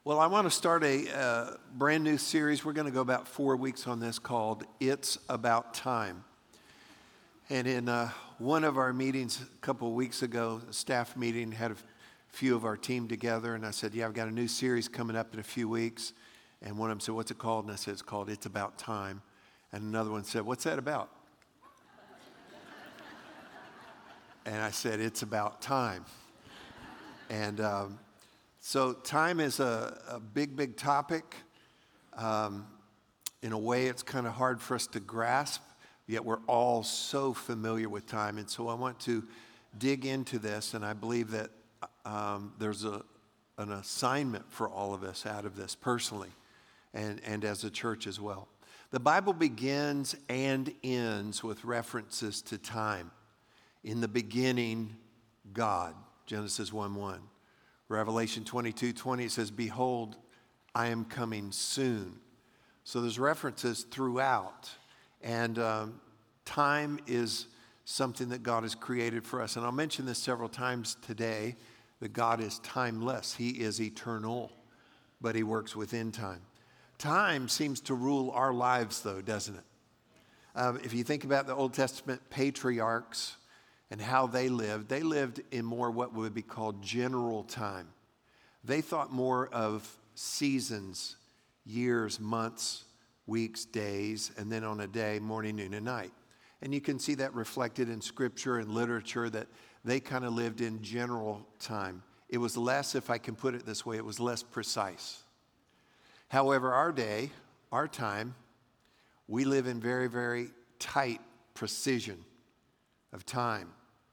Well, I want to start a brand new series. We're going to go about 4 weeks on this called It's About Time. And in one of our meetings a couple of weeks ago, a staff meeting, had a few of our team together, and I said, I've got a new series coming up in a few weeks. And one of them said, what's it called? And I said, it's called It's About Time. And another one said, what's that about? And I said, it's about time. And so time is a big topic. In a way, it's kind of hard for us to grasp, yet we're all so familiar with time. And so I want to dig into this, and I believe that there's an assignment for all of us out of this personally and as a church as well. The Bible begins and ends with references to time. In the beginning, God, Genesis 1:1. Revelation 22:20 says, behold, I am coming soon. So there's references throughout. And time is something that God has created for us. And I'll mention this several times today, that God is timeless. He is eternal, but he works within time. Time seems to rule our lives, though, doesn't it? If you think about the Old Testament patriarchs, and how they lived in more what would be called general time. They thought more of seasons, years, months, weeks, days, and then on a day, morning, noon, and night. And you can see that reflected in scripture and literature that they kind of lived in general time. It was less, if I can put it this way, it was less precise. However, our day, our time, we live in very tight precision of time.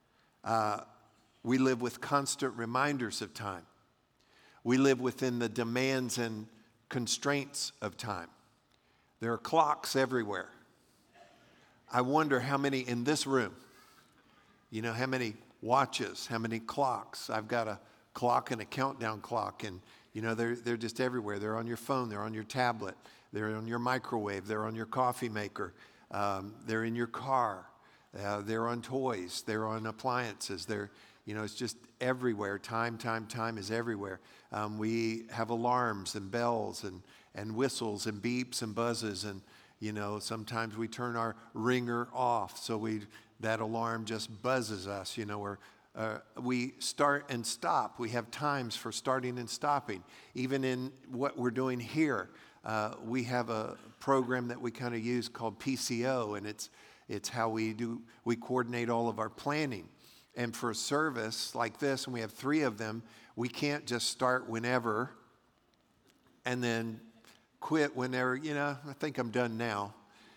We live with constant reminders of time. We live within the demands and constraints of time. There are clocks everywhere. I wonder how many in this room, how many watches, how many clocks. I've got a clock and a countdown clock, and they're just everywhere. They're on your phone, they're on your tablet, they're on your microwave, they're on your coffee maker, they're in your car. They're on toys, they're on appliances, it's just everywhere. Time is everywhere. We have alarms and bells and whistles and beeps and buzzes, and sometimes we turn our ringer off, so that alarm just buzzes us, we start and stop. We have times for starting and stopping. Even in what we're doing here, we have a program that we kind of use called PCO, and it's how we coordinate all of our planning. And for a service like this, and we have 3 of them, we can't just start whenever and then quit whenever, I think I'm done now.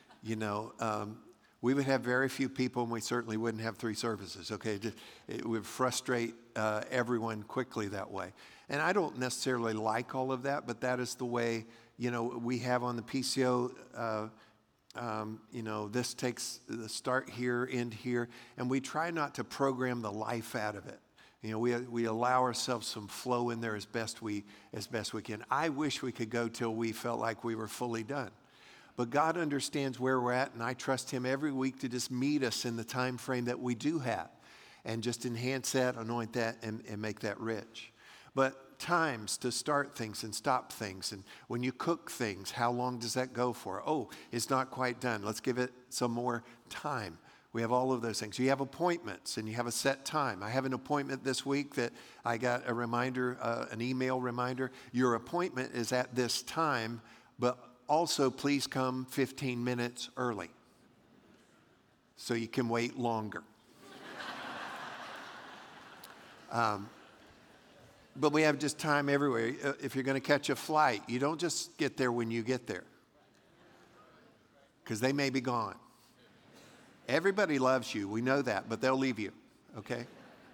We would have very few people, and we certainly wouldn't have 3 services, okay? It would frustrate everyone quickly that way. And I don't necessarily like all of that, but that is the way, we have on the PCO, this takes the start here, end here, and we try not to program the life out of it. We allow ourselves some flow in there as best we can. I wish we could go till we felt like we were fully done. But God understands where we're at, and I trust him every week to just meet us in the time frame that we do have and just enhance that, anoint that, and make that rich. But times to start things and stop things. And when you cook things, how long does that go for? Oh, it's not quite done. Let's give it some more time. We have all of those things. You have appointments and you have a set time. I have an appointment this week that I got a reminder, an email reminder. Your appointment is at this time, but also please come 15 minutes early so you can wait longer. But we have just time everywhere. If you're going to catch a flight, you don't just get there when you get there, because they may be gone. Everybody loves you. We know that, but they'll leave you, okay?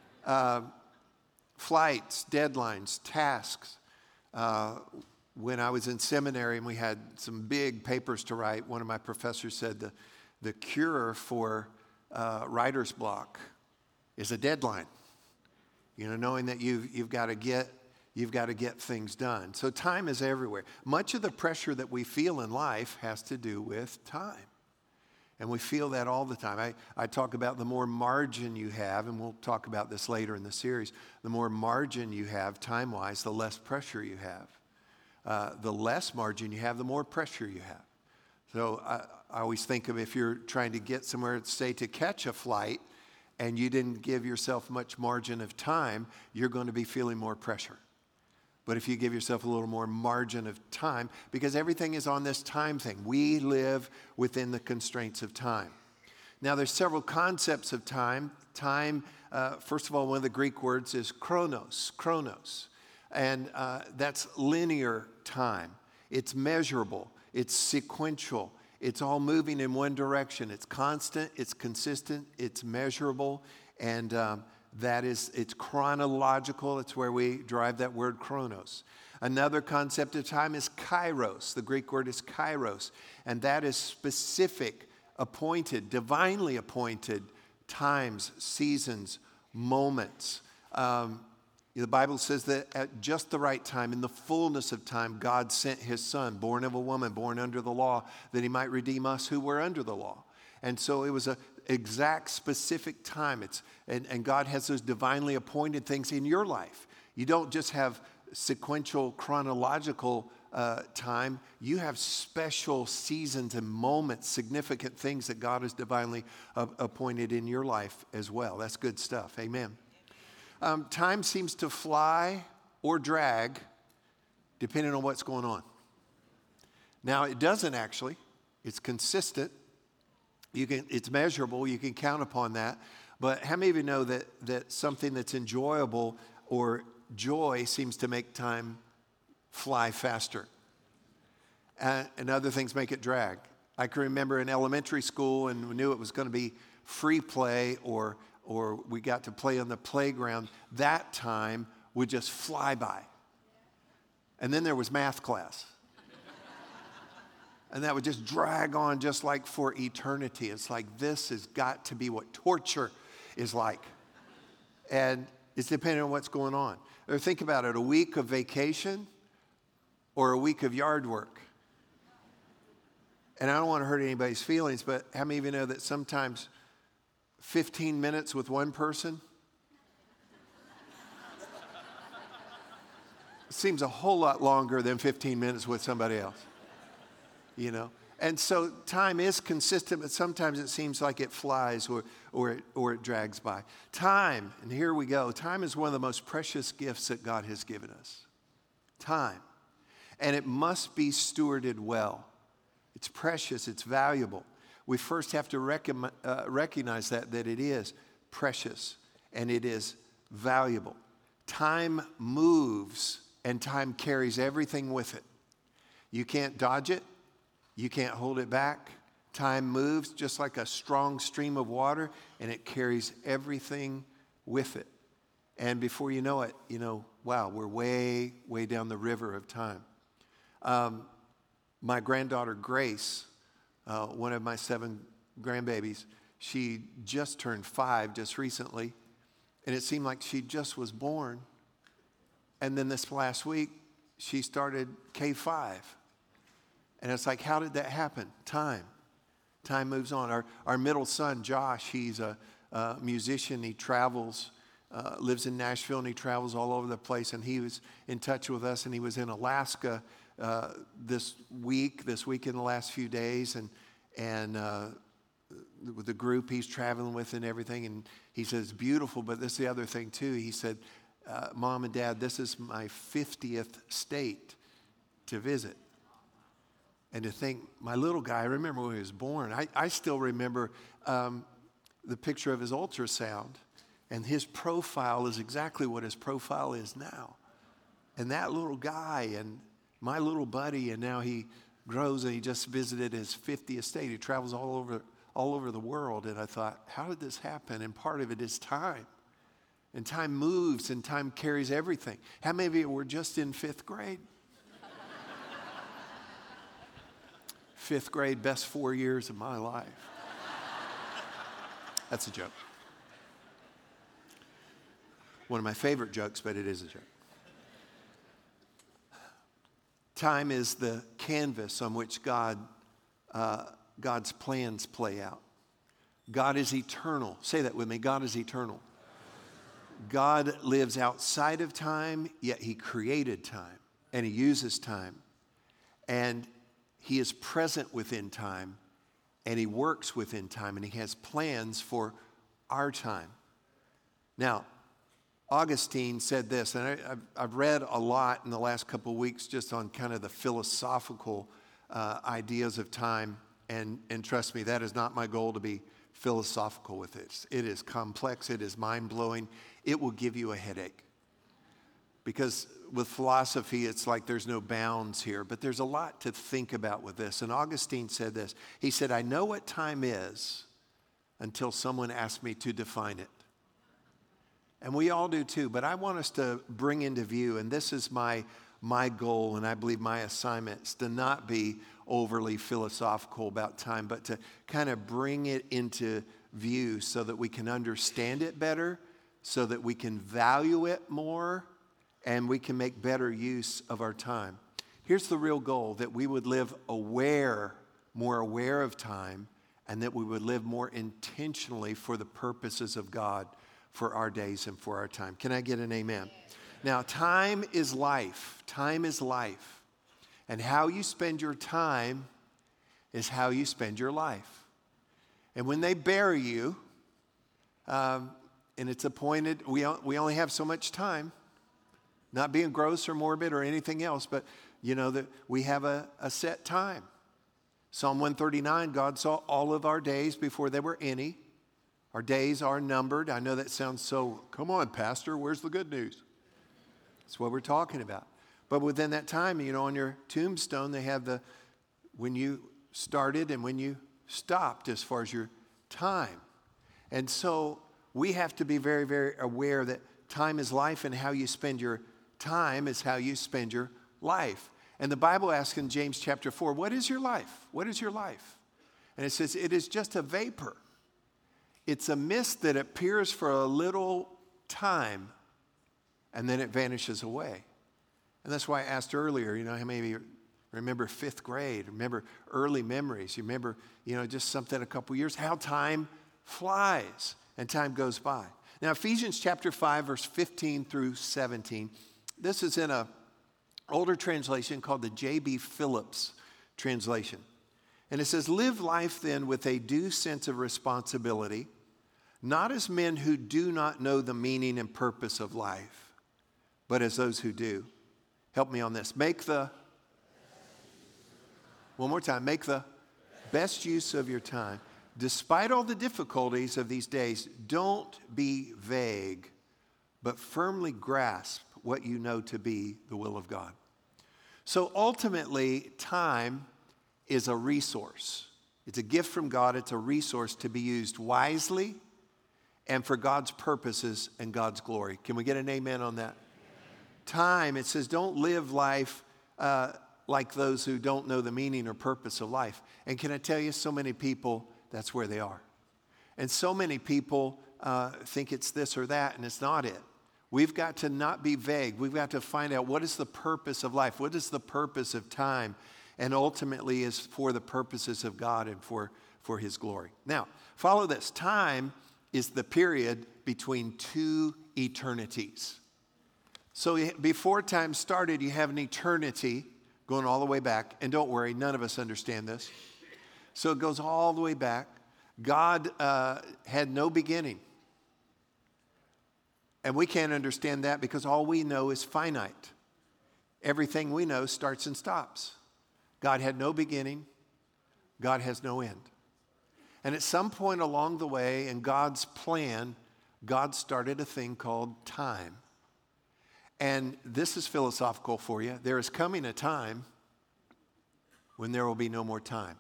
Flights, deadlines, tasks. When I was in seminary and we had some big papers to write, one of my professors said the cure for writer's block is a deadline. Knowing that you've got to get things done. So time is everywhere. Much of the pressure that we feel in life has to do with time. And we feel that all the time. I talk about the more margin you have, and we'll talk about this later in the series, the more margin you have time-wise, the less pressure you have. The less margin you have, the more pressure you have. So I always think of if you're trying to get somewhere, say to catch a flight, and you didn't give yourself much margin of time, you're going to be feeling more pressure. But if you give yourself a little more margin of time, because everything is on this time thing, we live within the constraints of time. Now, there's several concepts of time. Time, first of all, one of the Greek words is chronos. And that's linear time. It's measurable. It's sequential. It's all moving in one direction. It's constant. It's consistent. It's measurable. And it's chronological. It's where we derive that word chronos. Another concept of time is kairos. The Greek word is kairos. And that is specific, appointed, divinely appointed times, seasons, moments. The Bible says that at just the right time, in the fullness of time, God sent his son, born of a woman, born under the law, that he might redeem us who were under the law. And so it was an exact, specific time. And God has those divinely appointed things in your life. You don't just have sequential, chronological time. You have special seasons and moments, significant things that God has divinely appointed in your life as well. That's good stuff. Amen. Time seems to fly or drag depending on what's going on. Now, it doesn't actually. It's consistent. It's measurable. You can count upon that. But how many of you know that something that's enjoyable or joy seems to make time fly faster? And other things make it drag. I can remember in elementary school, and we knew it was going to be free play or we got to play on the playground. That time would just fly by. And then there was math class. And that would just drag on just like for eternity. It's like this has got to be what torture is like. And it's depending on what's going on. Or think about it, a week of vacation or a week of yard work. And I don't want to hurt anybody's feelings, but how many of you know that sometimes 15 minutes with one person seems a whole lot longer than 15 minutes with somebody else, you know? And so time is consistent, but sometimes it seems like it flies or it drags by. Time, and here we go, time is one of the most precious gifts that God has given us. Time. And it must be stewarded well. It's precious, it's valuable. We first have to recognize that it is precious and it is valuable. Time moves and time carries everything with it. You can't dodge it. You can't hold it back. Time moves just like a strong stream of water, and it carries everything with it. And before you know it, wow, we're way, way down the river of time. My granddaughter, Grace, one of my 7 grandbabies, she just turned 5 just recently, and it seemed like she just was born. And then this last week, she started K5. And it's like, how did that happen? Time. Time moves on. Our middle son, Josh, he's a musician. He travels, lives in Nashville, and he travels all over the place. And he was in touch with us, and he was in Alaska this week in the last few days, and with the group he's traveling with and everything. And he says, it's beautiful, but this is the other thing too. He said, Mom and Dad, this is my 50th state to visit. And to think, my little guy, I remember when he was born, I still remember the picture of his ultrasound, and his profile is exactly what his profile is now. And that little guy and my little buddy, and now he grows and he just visited his 50th state. He travels all over the world. And I thought, how did this happen? And part of it is time. And time moves and time carries everything. How many of you were just in 5th grade? 5th grade, best 4 years of my life. That's a joke. One of my favorite jokes, but it is a joke. Time is the canvas on which God's plans play out. God is eternal. Say that with me. God is eternal. God lives outside of time, yet he created time. and he uses time, and he is present within time, and he works within time, and he has plans for our time. Now, Augustine said this, and I've read a lot in the last couple of weeks just on kind of the philosophical ideas of time, and trust me, that is not my goal to be philosophical with it. It is complex, it is mind-blowing, it will give you a headache. Because with philosophy, it's like there's no bounds here, but there's a lot to think about with this. And Augustine said this, he said, I know what time is until someone asks me to define it. And we all do too, but I want us to bring into view, and this is my goal, and I believe my assignment is to not be overly philosophical about time, but to kind of bring it into view so that we can understand it better, so that we can value it more, and we can make better use of our time. Here's the real goal, that we would live more aware of time, and that we would live more intentionally for the purposes of God for our days and for our time. Can I get an amen? Now, time is life. Time is life. And how you spend your time is how you spend your life. And when they bury you, and it's appointed, we only have so much time, not being gross or morbid or anything else, but you know that we have a set time. Psalm 139, God saw all of our days before there were any. Our days are numbered. I know that sounds so, come on, Pastor, where's the good news? That's what we're talking about. But within that time, you know, on your tombstone, they have when you started and when you stopped as far as your time. And so we have to be very, very aware that time is life, and how you spend your time is how you spend your life. And the Bible asks in James chapter 4, what is your life? What is your life? And it says, it is just a vapor. It's a mist that appears for a little time, and then it vanishes away. And that's why I asked earlier, you know, how many of you remember fifth grade, remember early memories, you remember, you know, just something a couple years, how time flies and time goes by. Now, Ephesians chapter 5, verse 15 through 17, this is in an older translation called the J.B. Phillips translation. And it says, live life then with a due sense of responsibility, not as men who do not know the meaning and purpose of life, but as those who do. Help me on this. One more time, make the best use of your time. Despite all the difficulties of these days, don't be vague, but firmly grasp what you know to be the will of God. So ultimately, time is a resource. It's a gift from God. It's a resource to be used wisely and for God's purposes and God's glory. Can we get an amen on that? Time, it says, don't live life like those who don't know the meaning or purpose of life. And can I tell you, so many people, that's where they are. And so many people think it's this or that, and it's not it. We've got to not be vague. We've got to find out, what is the purpose of life? What is the purpose of time? And ultimately is for the purposes of God and for his glory. Now, follow this. Time is the period between two eternities. So before time started, you have an eternity going all the way back. And don't worry, none of us understand this. So it goes all the way back. God had no beginning. And we can't understand that because all we know is finite. Everything we know starts and stops. God had no beginning. God has no end. And at some point along the way in God's plan, God started a thing called time. And this is philosophical for you. There is coming a time when there will be no more time.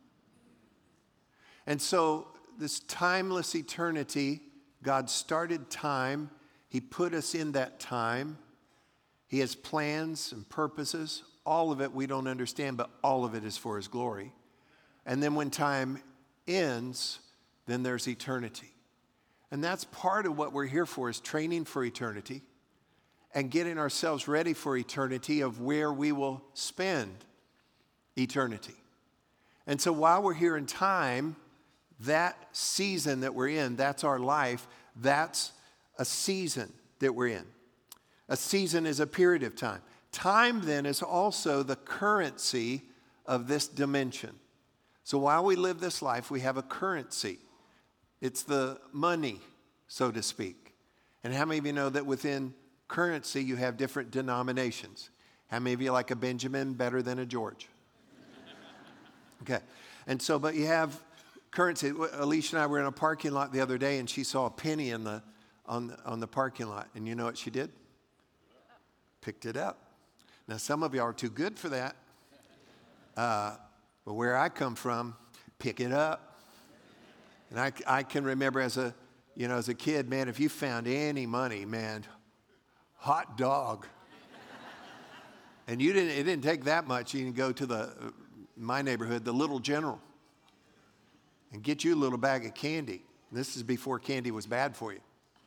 And so this timeless eternity, God started time. He put us in that time. He has plans and purposes. All of it we don't understand, but all of it is for his glory. And then when time ends, then there's eternity. And that's part of what we're here for, is training for eternity and getting ourselves ready for eternity, of where we will spend eternity. And so while we're here in time, that season that we're in, that's our life, that's a season that we're in. A season is a period of time. Time then is also the currency of this dimension. So while we live this life, we have a currency. It's the money, so to speak. And how many of you know that within currency you have different denominations? How many of you like a Benjamin better than a George? Okay. And so, but you have currency. Alicia and I were in a parking lot the other day, and she saw a penny on the parking lot. And you know what she did? Picked it up. Now, some of you are too good for that. But where I come from, pick it up. And I can remember as a kid, man, if you found any money, man, hot dog. And it didn't take that much. You can go to my neighborhood, the Little General, and get you a little bag of candy. This is before candy was bad for you.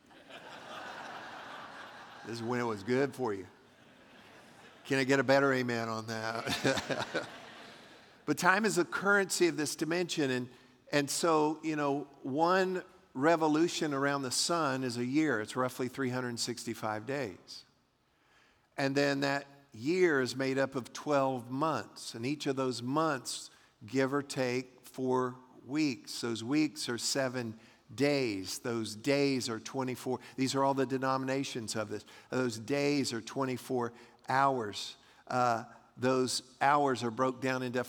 This is when it was good for you. Can I get a better amen on that? But time is a currency of this dimension. And so, one revolution around the sun is a year. It's roughly 365 days. And then that year is made up of 12 months. And each of those months, give or take, 4 weeks. Those weeks are 7 days. Those days are 24. These are all the denominations of this. Those days are 24 hours. Those hours are broke down into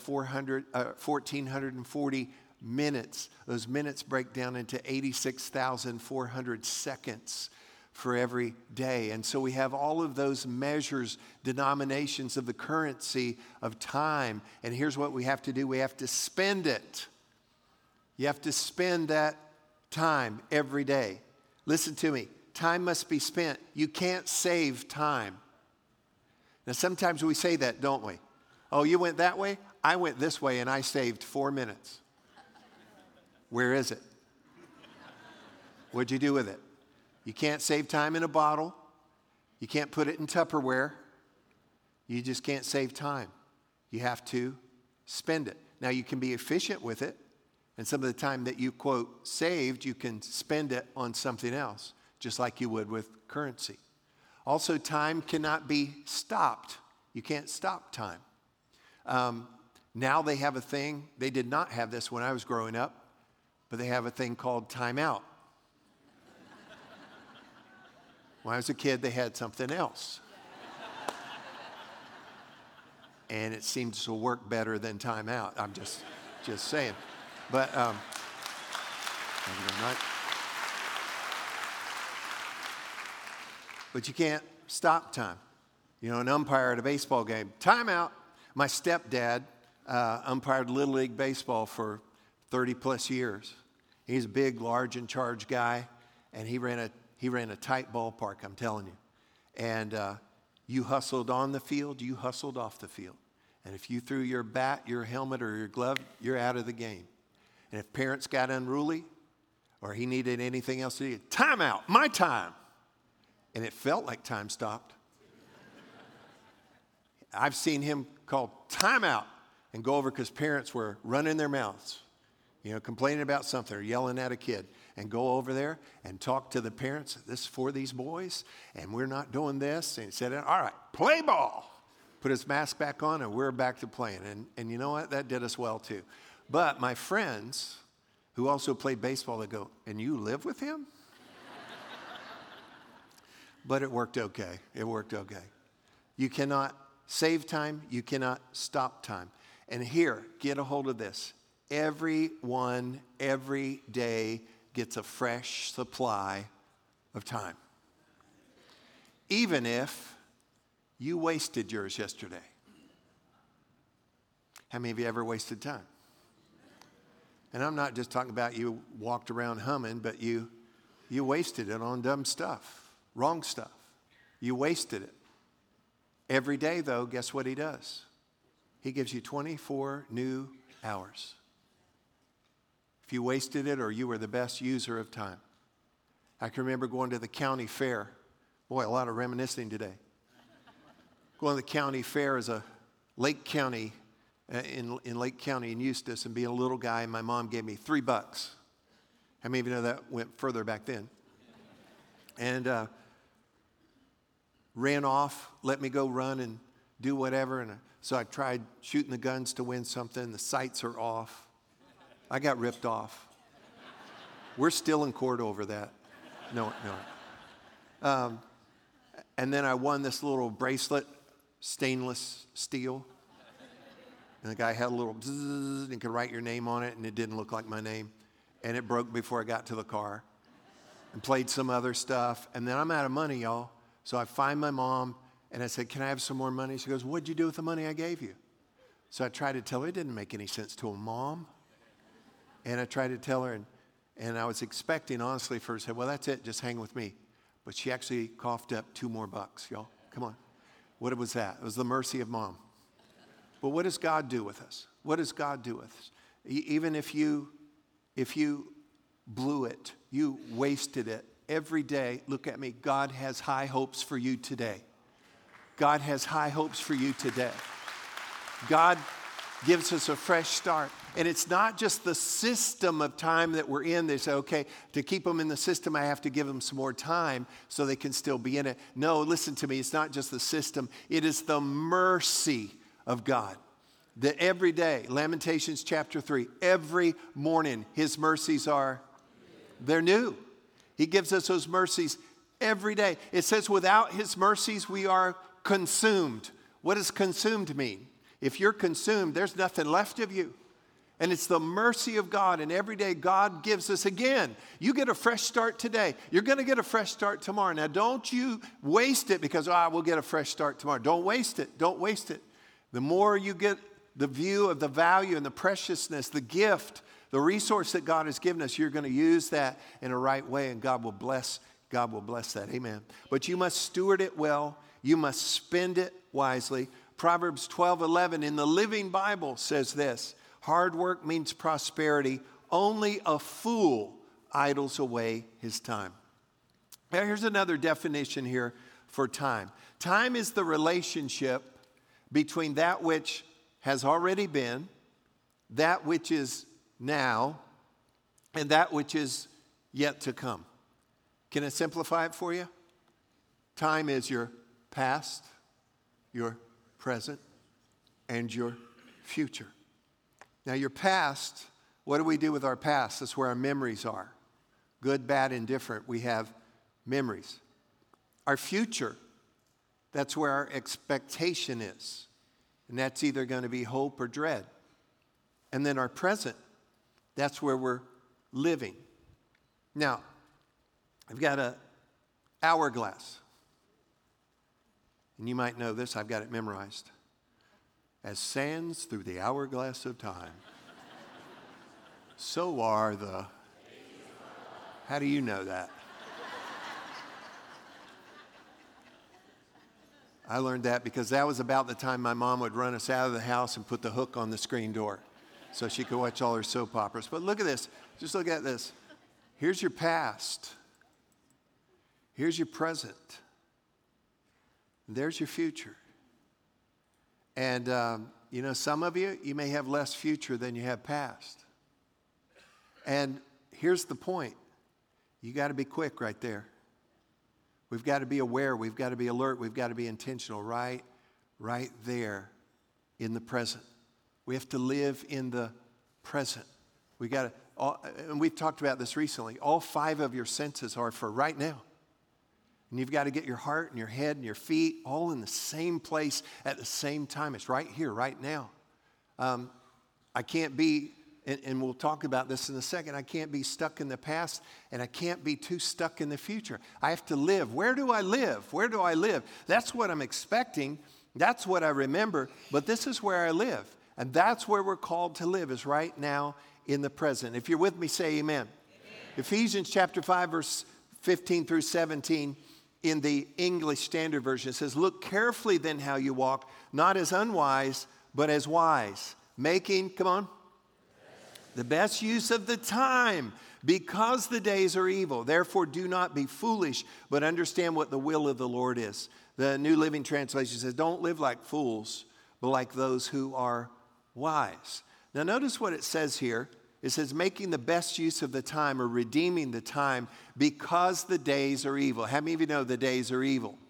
1,440 minutes. Those minutes break down into 86,400 seconds for every day. And so we have all of those measures, denominations of the currency of time. And here's what we have to do. We have to spend it. You have to spend that time every day. Listen to me. Time must be spent. You can't save time. Now, sometimes we say that, don't we? Oh, you went that way? I went this way and I saved 4 minutes. Where is it? What'd you do with it? You can't save time in a bottle. You can't put it in Tupperware. You just can't save time. You have to spend it. Now, you can be efficient with it. And some of the time that you, quote, saved, you can spend it on something else, just like you would with currency. Also, time cannot be stopped. You can't stop time. Now they have a thing. They did not have this when I was growing up, but they have a thing called timeout. When I was a kid, they had something else. And it seems to work better than timeout. I'm just saying. But, thank you very much. But you can't stop time. An umpire at a baseball game, timeout. My stepdad umpired Little League Baseball for 30 plus years. He's a big, large, in charge guy, and he ran a tight ballpark, I'm telling you. And you hustled on the field, you hustled off the field. And if you threw your bat, your helmet, or your glove, you're out of the game. And if parents got unruly or he needed anything else to do, timeout, my time. And it felt like time stopped. I've seen him call timeout and go over because parents were running their mouths, complaining about something or yelling at a kid, and go over there and talk to the parents. This is for these boys, and we're not doing this. And he said, all right, play ball. Put his mask back on, and we're back to playing. And you know what? That did us well, too. But my friends who also played baseball, they go, and you live with him? But it worked okay. It worked okay. You cannot save time. You cannot stop time. And here, get a hold of this. Everyone, every day, gets a fresh supply of time. Even if you wasted yours yesterday. How many of you ever wasted time? And I'm not just talking about you walked around humming, but you wasted it on dumb stuff, wrong stuff. You wasted it. Every day, though, guess what he does? He gives you 24 new hours. If you wasted it or you were the best user of time. I can remember going to the county fair. Boy, a lot of reminiscing today. Going to the county fair as a Lake County, in Lake County in Eustis, and being a little guy, and my mom gave me $3. How many of you know that went further back then? And ran off, let me go run and do whatever. And so I tried shooting the guns to win something. The sights are off. I got ripped off. We're still in court over that. No. And then I won this little bracelet, stainless steel. And the guy had a little bzzz, and you could write your name on it, and it didn't look like my name. And it broke before I got to the car. And played some other stuff. And then I'm out of money, y'all. So I find my mom, and I said, can I have some more money? She goes, what'd you do with the money I gave you? So I tried to tell her it didn't make any sense to a mom. And I tried to tell her, and I was expecting, honestly, for her to say, well, that's it, just hang with me. But she actually coughed up $2 more, y'all. Come on. What was that? It was the mercy of mom. But what does God do with us? What does God do with us? Even if you blew it, you wasted it, every day, look at me, God has high hopes for you today. God has high hopes for you today. God gives us a fresh start. And it's not just the system of time that we're in. They say, okay, to keep them in the system, I have to give them some more time so they can still be in it. No, listen to me. It's not just the system. It is the mercy of God. That every day, Lamentations chapter 3, every morning, his mercies they're new. He gives us those mercies every day. It says without his mercies, we are consumed. What does consumed mean? If you're consumed, there's nothing left of you. And it's the mercy of God. And every day God gives us again. You get a fresh start today. You're going to get a fresh start tomorrow. Now, don't you waste it because, we'll get a fresh start tomorrow. Don't waste it. Don't waste it. The more you get the view of the value and the preciousness, the gift, the resource that God has given us, you're going to use that in a right way, and God will bless that. Amen. But you must steward it well. You must spend it wisely. Proverbs 12:11 in the Living Bible says this: hard work means prosperity. Only a fool idles away his time. Now, here's another definition here for time. Time is the relationship between that which has already been, that which is now, and that which is yet to come. Can I simplify it for you? Time is your past, your present, and your future. Now, your past, what do we do with our past? That's where our memories are. Good, bad, and different. We have memories. Our future, that's where our expectation is. And that's either going to be hope or dread. And then our present, that's where we're living. Now, I've got an hourglass. And you might know this, I've got it memorized. As sands through the hourglass of time, so are the... How do you know that? I learned that because that was about the time my mom would run us out of the house and put the hook on the screen door so she could watch all her soap operas. But look at this. Just look at this. Here's your past. Here's your present. And there's your future. And, some of you may have less future than you have past. And here's the point. You got to be quick right there. We've got to be aware. We've got to be alert. We've got to be intentional right there in the present. We have to live in the present. And we've talked about this recently. All 5 of your senses are for right now. And you've got to get your heart and your head and your feet all in the same place at the same time. It's right here, right now. I can't be, and we'll talk about this in a second, I can't be stuck in the past, and I can't be too stuck in the future. I have to live. Where do I live? Where do I live? That's what I'm expecting. That's what I remember. But this is where I live. And that's where we're called to live, is right now in the present. If you're with me, say amen. Ephesians chapter 5, verse 15 through 17. In the English Standard Version, it says, look carefully then how you walk, not as unwise, but as wise, making, come on, the best use of the time, because the days are evil. Therefore, do not be foolish, but understand what the will of the Lord is. The New Living Translation says, don't live like fools, but like those who are wise. Now, notice what it says here. It says, making the best use of the time, or redeeming the time, because the days are evil. How many of you know the days are evil?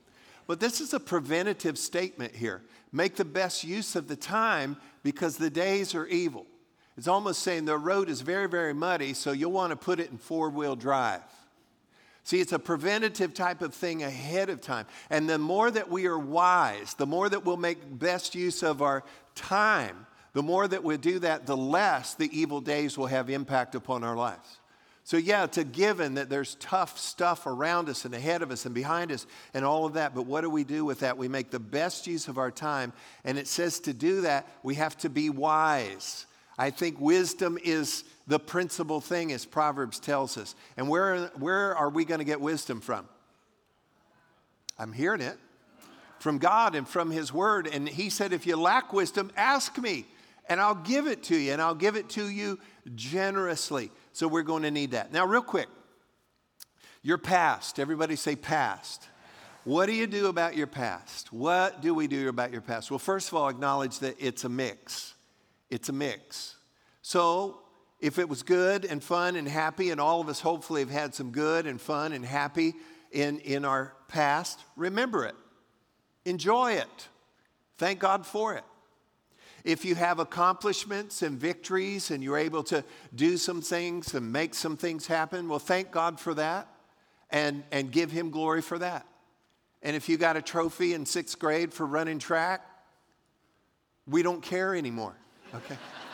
But this is a preventative statement here. Make the best use of the time because the days are evil. It's almost saying the road is very, very muddy, so you'll want to put it in four-wheel drive. See, it's a preventative type of thing ahead of time. And the more that we are wise, the more that we'll make best use of our time, the more that we do that, the less the evil days will have impact upon our lives. So yeah, it's a given that there's tough stuff around us and ahead of us and behind us and all of that. But what do we do with that? We make the best use of our time. And it says to do that, we have to be wise. I think wisdom is the principal thing, as Proverbs tells us. And where are we going to get wisdom from? I'm hearing it. From God and from His Word. And He said, if you lack wisdom, ask me, and I'll give it to you, and I'll give it to you generously. So we're going to need that. Now, real quick, your past. Everybody say past. What do you do about your past? What do we do about your past? Well, first of all, acknowledge that it's a mix. It's a mix. So if it was good and fun and happy, and all of us hopefully have had some good and fun and happy in our past, remember it. Enjoy it. Thank God for it. If you have accomplishments and victories and you're able to do some things and make some things happen, well, thank God for that and give Him glory for that. And if you got a trophy in 6th grade for running track, we don't care anymore, okay?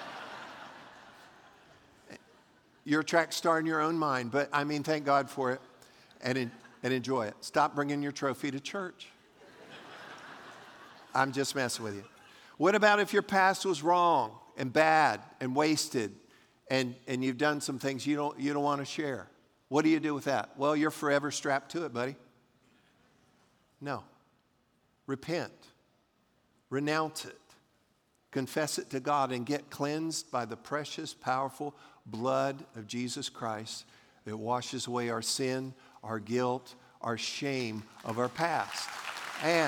You're a track star in your own mind, but I mean, thank God for it and enjoy it. Stop bringing your trophy to church. I'm just messing with you. What about if your past was wrong and bad and wasted and you've done some things you don't want to share? What do you do with that? Well, you're forever strapped to it, buddy. No. Repent. Renounce it. Confess it to God and get cleansed by the precious, powerful blood of Jesus Christ that washes away our sin, our guilt, our shame of our past. And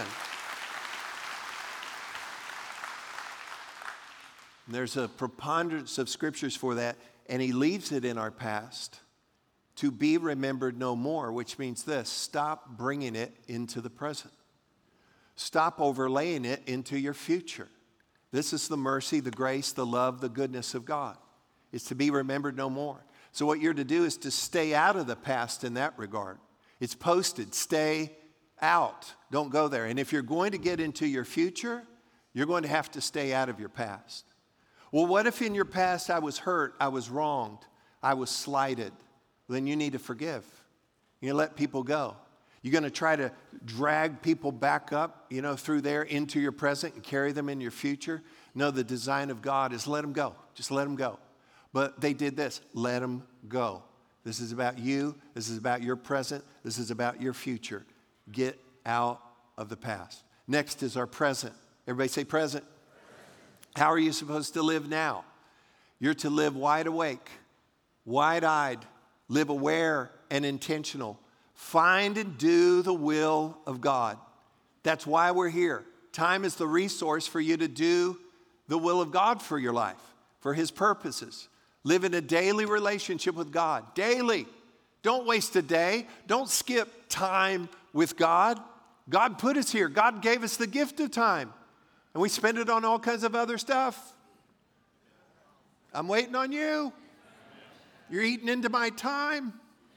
there's a preponderance of scriptures for that, and He leaves it in our past to be remembered no more, which means this: stop bringing it into the present. Stop overlaying it into your future. This is the mercy, the grace, the love, the goodness of God. It's to be remembered no more. So what you're to do is to stay out of the past in that regard. It's posted, stay out. Don't go there. And if you're going to get into your future, you're going to have to stay out of your past. Well, what if in your past I was hurt, I was wronged, I was slighted? Then you need to forgive. You let people go. You're going to try to drag people back up, through there into your present and carry them in your future? No, the design of God is let them go. Just let them go. But they did this. Let them go. This is about you. This is about your present. This is about your future. Get out of the past. Next is our present. Everybody say present. How are you supposed to live now? You're to live wide awake, wide-eyed, live aware and intentional. Find and do the will of God. That's why we're here. Time is the resource for you to do the will of God for your life, for His purposes. Live in a daily relationship with God. Daily. Don't waste a day. Don't skip time with God. God put us here. God gave us the gift of time. And we spend it on all kinds of other stuff. I'm waiting on you. You're eating into my time.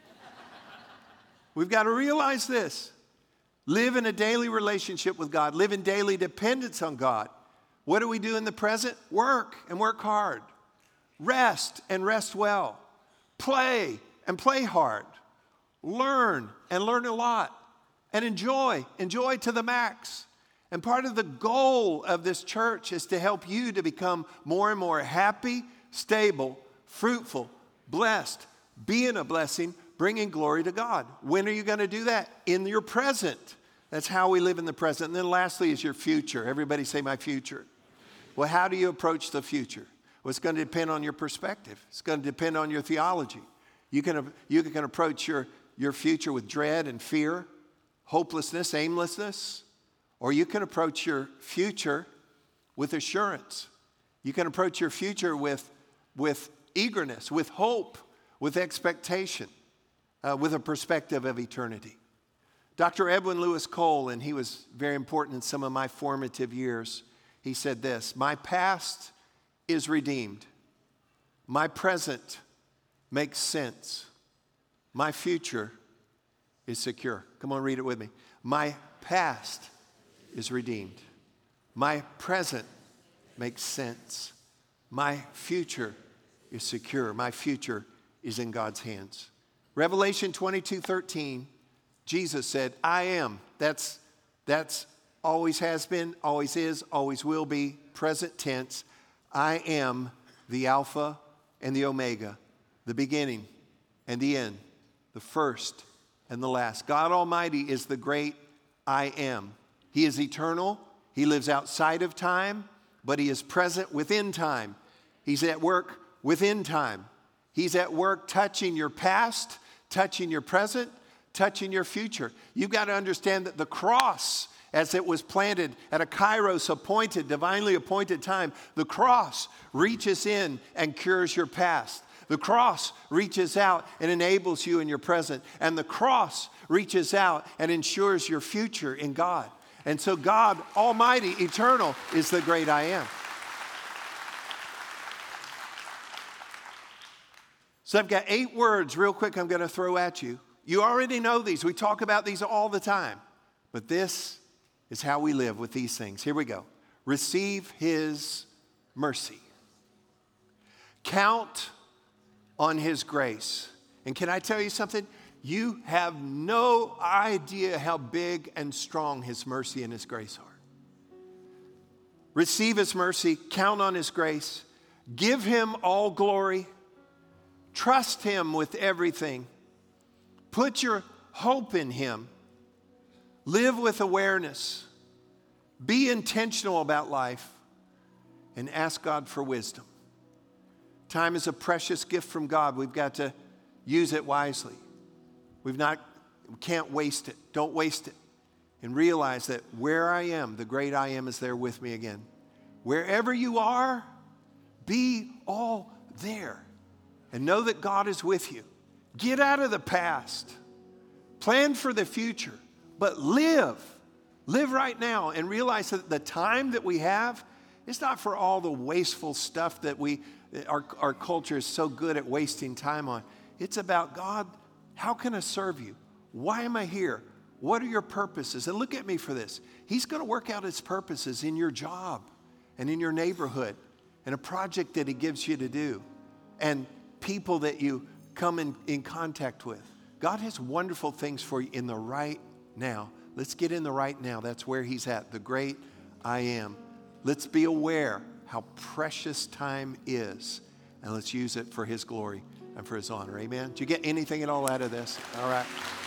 We've got to realize this. Live in a daily relationship with God. Live in daily dependence on God. What do we do in the present? Work and work hard. Rest and rest well. Play and play hard. Learn and learn a lot. And enjoy to the max. And part of the goal of this church is to help you to become more and more happy, stable, fruitful, blessed, being a blessing, bringing glory to God. When are you going to do that? In your present. That's how we live in the present. And then lastly is your future. Everybody say my future. Well, how do you approach the future? Well, it's going to depend on your perspective. It's going to depend on your theology. You can approach your future with dread and fear, hopelessness, aimlessness. Or you can approach your future with assurance. You can approach your future with eagerness, with hope, with expectation, with a perspective of eternity. Dr. Edwin Lewis Cole, and he was very important in some of my formative years, he said this: my past is redeemed. My present makes sense. My future is secure. Come on, read it with me. My past is redeemed. My present makes sense. My future is secure. My future is in God's hands. Revelation 22:13, Jesus said, I am. That's always has been, always is, always will be, present tense. I am the Alpha and the Omega, the beginning and the end, the first and the last. God Almighty is the great I am. He is eternal. He lives outside of time, but he is present within time. He's at work within time. He's at work touching your past, touching your present, touching your future. You've got to understand that the cross, as it was planted at a kairos appointed, divinely appointed time, the cross reaches in and cures your past. The cross reaches out and enables you in your present. And the cross reaches out and ensures your future in God. And so God Almighty, eternal, is the great I am. So I've got 8 words real quick I'm going to throw at you. You already know these. We talk about these all the time. But this is how we live with these things. Here we go. Receive his mercy. Count on his grace. And can I tell you something? You have no idea how big and strong his mercy and his grace are. Receive his mercy. Count on his grace. Give him all glory. Trust him with everything. Put your hope in him. Live with awareness. Be intentional about life. And ask God for wisdom. Time is a precious gift from God. We've got to use it wisely. We can't waste it. Don't waste it. And realize that where I am, the great I am is there with me again. Wherever you are, be all there. And know that God is with you. Get out of the past. Plan for the future. But live. Live right now and realize that the time that we have is not for all the wasteful stuff that our culture is so good at wasting time on. It's about, God, how can I serve you? Why am I here? What are your purposes? And look at me for this. He's going to work out his purposes in your job and in your neighborhood and a project that he gives you to do and people that you come in contact with. God has wonderful things for you in the right now. Let's get in the right now. That's where he's at, the great I am. Let's be aware how precious time is, and let's use it for his glory and for his honor. Amen? Did you get anything at all out of this? All right.